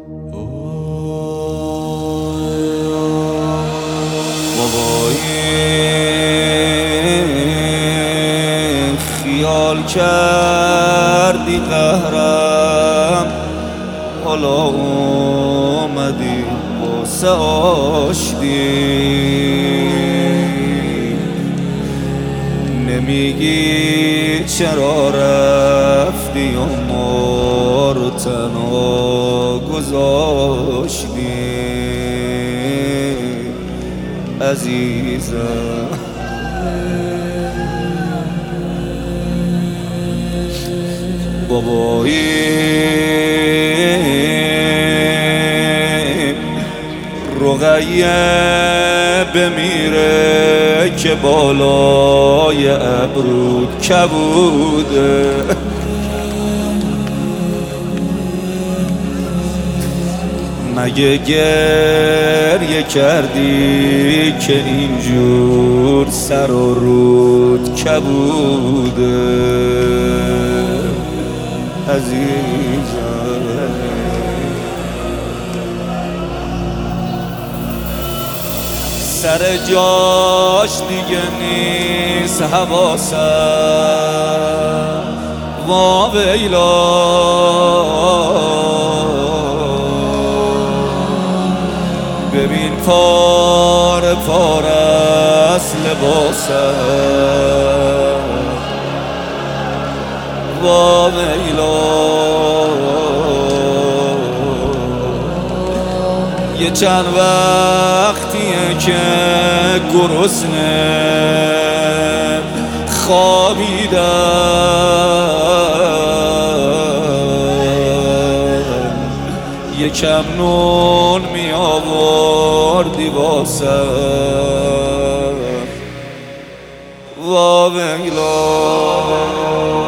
خیال کردی قهرم، حالا اومدی واسه آشتی. نمیگی چرا رفتی و ما رو تنها گذاشتی عزیزم. بابایی رقیه بمیره که بالای ابرود کبوده. مگه گریه کردی که اینجور سر و رود کبوده عزیزم. سر جاش دیگه نیست حواسم، واویلا ببین پاره پاره است لباسم، واویلا. یه چند وقتیه که گرسنه خوابیدم، یکم نون می آوردی واسم، واویلا.